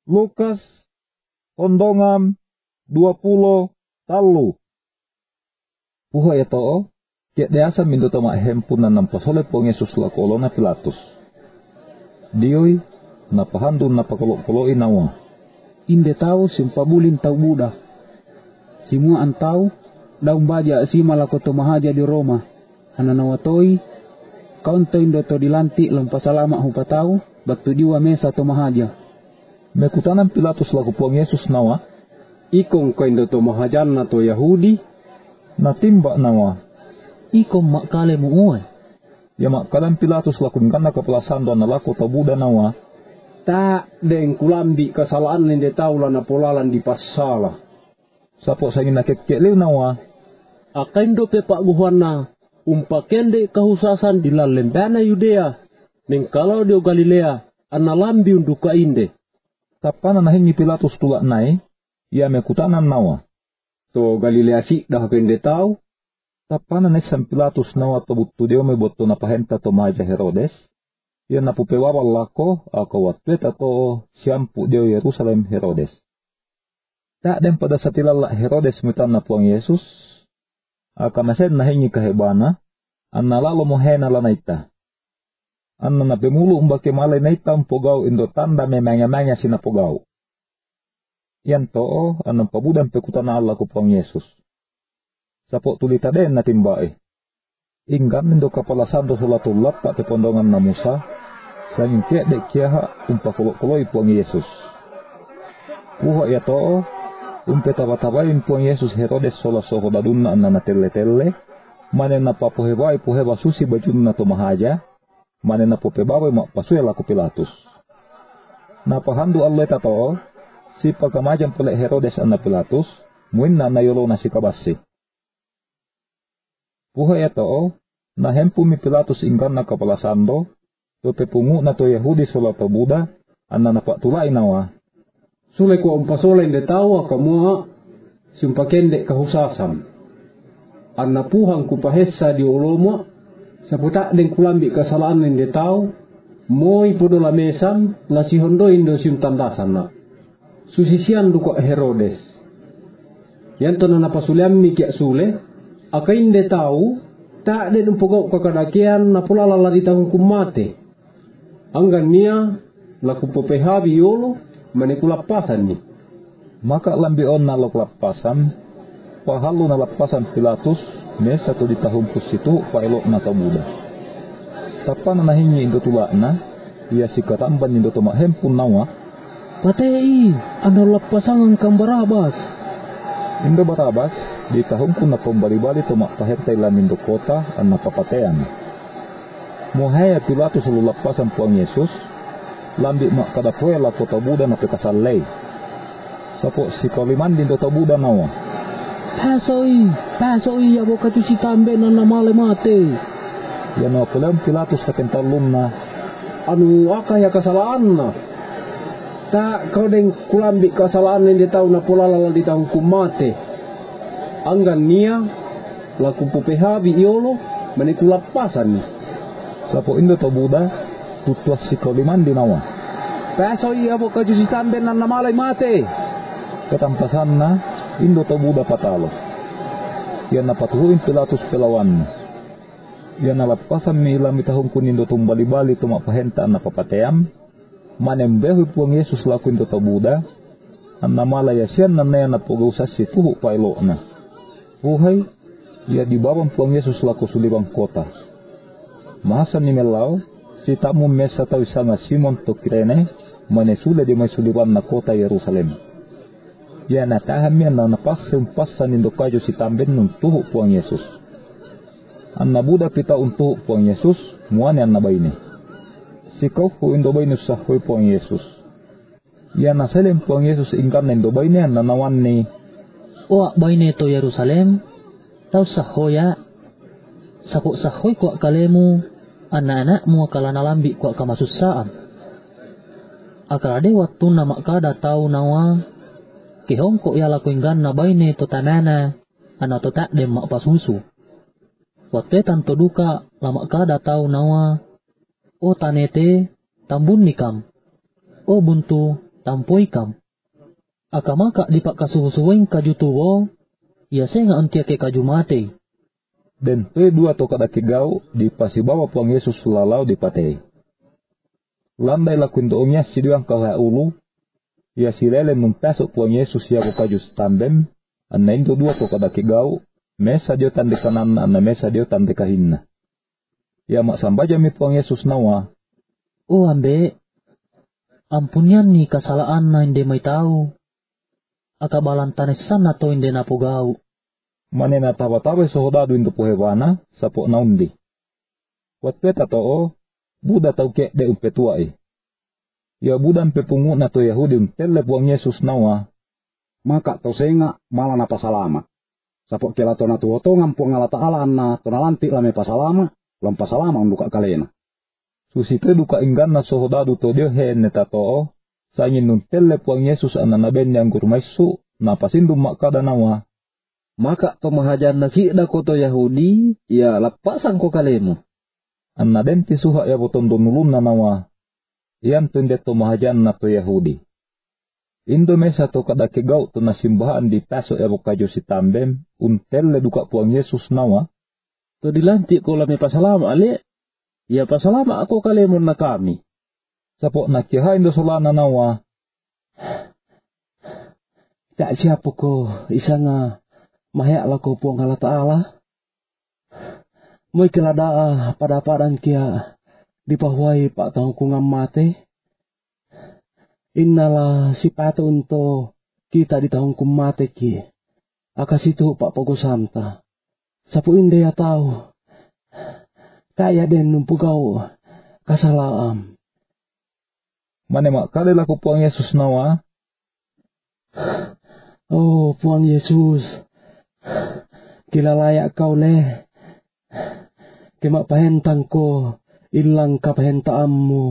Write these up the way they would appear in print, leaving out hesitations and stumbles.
Lukas Ondongam 20 talu. Puho ito ket deasa mindo tama hempunan ng pasole pong Yesus la kolona Pilatus. Dioy napahandun napakulo-kuloy nawa. Inde tao simpabulin tau Buddha. Simua ang tao daung baja si malako tumahaja di Roma. Hananawatoy kaunto indo to dilanti lang pasalama hupatao baktu diwa mesa tumahaja. Mekutanan Pilatus laku pong Yesus nawa. Ikong kaindo tumahajan na to Yahudi. Natimba nawa. Ikong makale mo uwe. Ya makalan Pilatus laku ngana kapelasando na lako tabuda nawa. Ta deng kulambi kesalahan linde taula na polalan di pasala. Sapo sa nakekeliw nawa. Akaindo pe pak guhana umpakende kahusasan di lalembana Yudea. Mengkalau dio Galilea analambi unduka inde. Tapana nahingi Pilatus tulak nai. Ya mekutanan nawa. To Galilea si dah kende tau. Tapana nesam Pilatus nawa tabuttu deo me boto napahenta to maja Herodes. Ya napupewawal lako ako watwet ato siampu deo Yerusalem Herodes. Tak den pada satilala Herodes mutan na puang Yesus. Akamasen nahingi kahebana. Anna lalo mohena lanaita. Anna napemulu umbake malay naita umpogau indo tanda memanga-manga sinapogau. Yan to anang pabudan pekutan na Allah ku puang Yesus. Sapo tulita den natimbae. Inggan indo kapalasan do sulatulap tak tepondongan na Musa. Sangin tiak dek kiaha umpakulo-kuloi puang Yesus. Puha ya to umpetaba-tabain puang Yesus Herodes sola soho dadunna anna na telle-telle. Mane na papohewai poheba susi bajun na tumahaja. Mane na popebawai makpasuya laku Pilatus. Napahandu Allah tato. Si pagkamajang pala Herodes anna Pilatus. Muin na nayolo na si kabasi. Puha ito, nahempu mi Pilatus ingkan na kapalasando, to pepungu na to Yahudi sola to Buddha, anna napatulay nawa. Sule ko umpasole inde tawa kamua simpakende kahusasan. Anna puhang kupahessa di uloma, saputak den kulambi kesalahan inde tau, moi podola mesam, lasi hondo indo simtandasan na. Susisian duko Herodes. Yanto na napasuliam mi kiak sule, akainde tahu tak den umpogok kakadakian napulala la ditanggung kumate. Anggan nia laku popehabi yolo manekulapasan ni. Maka lambion na laklapasan, pahalu na lapasan Pilatus, mesa to ditahungkus situ pailok na tabuda. Tapan na nahingi indo tulak na, ia si katamban indo tumahempun nawa. Patei, ano lapasan kang Barabas. Indo Barabas, di tahun kun na pembali-bali tumak pahertay lamin do kota ang napapatean. Mohaya Pilatus lulapasan puang Yesus, lambi mak kadapoy la kota Buda na pekasalay. Sapo si kaliman din do tabuda nawa. Pasoi, abo katu si tambe na namale mate. Yan o kulang Pilatus kakentalum na. Anu akaya kesalahan na. Tak kau deng kulambi kesalahan yang dia tahu na pulala di tahun kumate. Anggan nia laku popehabi iolo manekulapasan ni. Sapo indo to Buddha tutuas si kaliman dinawa. Peso iya bo kajusitan ben na namalay mate. Ketampasan na indo to Buddha patalo. Yan napatuhuin Pilatus pelawan. Yan nalapasan mi ilam itahong kunindo tumbali-bali tumapahenta na papateam. Manembehu puang Yesus laku into to Buddha. Ang namalaya siyan na naya napagausas si tuhu pailo na. Buhay, ia dibawang puang Yesus laku sulibang kota. Mahasan ni Melaw, si tamu mesa tau isanga Simon to Kirene, manesula di may suliban na kota Yerusalem. Ia nataham yan na napasin indo kajo si tamben nung tuhu puang Yesus. Ang nabuda kita untuhu puang Yesus, muan yan nabay ni. Sikaw ko indobay no sa huy puang Yesus. Yan nasalim puang Yesus ingkan na indobay niya nanawan ni. Oak bay neto Yerusalem, tau sahoya. Sako sahoy ko kalemu, anak-anak mo kalanalambi ko kamasusaan. Akarade waktu na makada tau nawa, kihong ko yala ko ingkan na bay neto tamana, anato tak dem makpasusu. Waktu tanto duka lama kada tau nawa, o tanete tambun nikam. O buntu tampoi kam. Akamaka di pak kasuhusuweng kaju tuwo, ya senga antia ke kaju mate. Den pe dua to kada kigau di pasibawa puang Yesus lalau di patei. Landai lakuin doongnya siduang kawa ulu, ya silele numpasok puang Yesus ya kaju stambem, anna indo dua to kada kigau, mesa dio tande kanan anna mesa dio tande kahinna. Ya mak sambaja mi puang Yesus nawa. Oh ambe, ampunian ni kasalaan na hindi may tao. Akabalan tanesan na to hindi napugao. Manena tawa-tawa sohodado indo puhewana, sapo naundi. Watpeta to Buda tau ke de umpetua Ya Buda mpepungu na to Yahudi umpele puang Yesus nawa. Maka to senga malah na pasalama. Sapo kela to na tuotongan puang ala ta'ala anna to nalanti lame pasalama, lam pasalama unduka kalena. Susite duka inggan na sohodado to dio hene tato sangin nuntele puang Yesus ananaben yang gurmaisu na pasindum makada nawa. Maka to mahajan na si'da ko to Yahudi, ya lapasan ko kalemo. Annaden ti suha ya botondo nulun na nawa. Iyan tunde to mahajan na to Yahudi. Indo mesa to kada kegau to nasimbahan di paso ya bokajo si tambem, untele duka puang Yesus nawa. To dilantik ko lami pasalama ale, ya pasalama ako kalemo na kami. Sapo nakiha indo solana nawa. Tak siapa ko isanga mahyak la ko puang ala ta'ala. Moy kelada pada padang kia dipahwai pak tang ku ngamate. Innala sipatu unto kita di tahun kumate ki. Akasitu pak pogo samta. Sapu inde ya tahu. Kaya den numpugau kasalaam. Mane mak kali laku puang Yesus nawa. Oh puang Yesus. Kila layak kau leh. Kemak pahentang ko ilang kapahentaammu.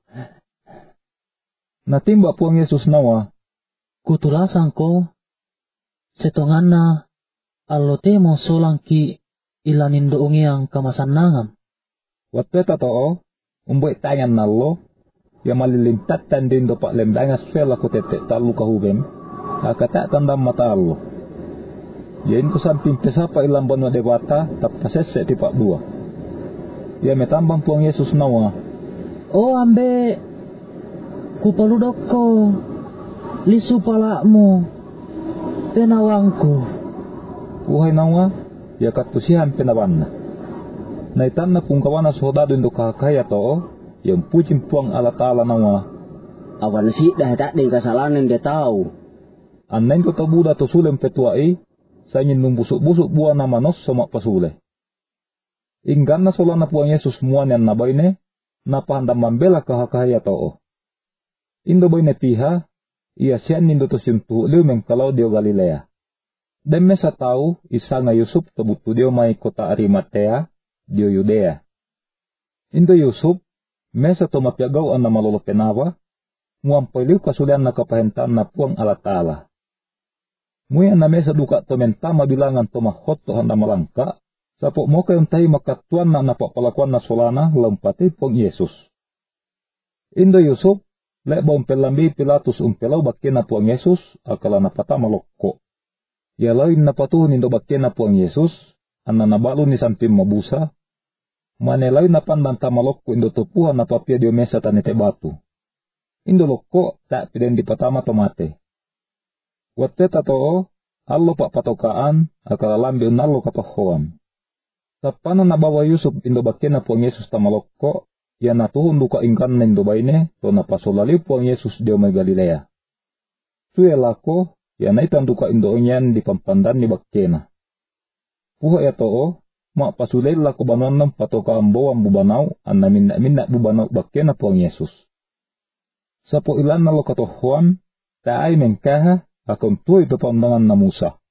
Natimba puang Yesus nawa. Kutulasan ko, setongan na, alote mo solang ki ilanin doongi ang kamasanangam. Watpeta to umboy tangan nallo, ya malilintatan din do pak lembangas fela ko tete talu kahubem, akata tandam mata allo. Yain ko samping pesapa ilang banwa dewata, tapasese ti pak dua. Ya metambang puang Yesus nawa. Oh ambe, kupaludok ko, lisu palakmu, penawangku. Uhay nawa, ya katusihan penawanna. Naitan na pungkawana sohdado indo kakaya to, yang pucing puang ala ta'ala nawa. Awan si dah tak di kasalanan dia tahu. Anen ko to Buda to sulem petuai, sa ingin numbusuk-busuk buah na manos sama pasule. Inggan na sola na puang Yesus muan yan nabayne, napahandam mambela kahakaya to. Indo bayne piha, iya siyan nindo to sintu liumeng kalau dio Galilea. Demme sa tau, isa nga Yusuf tabutu dio may kota Arimatea, dio Yudea. Indo Yusuf, mesa to mapiagaw ang namalolo penawa, nguampay liw kasulian na kapahentaan na puang ala ta'ala. Nguya na mesa duka to mentama bilangan to mahot to handa malangka, sapo mo kayong tayo makatuan na napapalakuan na solana lampati puang Yesus. Indo Yusuf, leba umpelambi Pilatus umpelaw bakin na puang Yesus, akala napata malokko. Yalawin napatuhon indo bakin na puang Yesus, anna nabalo ni sampim mabusa, manelawin na pandanta malokko indo tupuhan na papia dio mesa tanite batu. Indo lokko, tak piden di patama tomate. Watte tato, allo pak patokaan, akala lambi unallo katohoan. Tapana nabawa Yusuf indo bakin na puang Yesus tamalokko, ya natuhon duka ingkan na indo bayne, to napasolali puang Yesus dio may Galilea. Suye lako, ya naitan duka indo onyan di pampandan ni bakkena. Puha ya to, mak pasulay lako banuan ng patoka ambo ang bubanaw, an namin na bubanaw bakkena puang Yesus. Sapo ilan na lo katohuan, taay mengkaha, akong tuoy papandangan na Musa.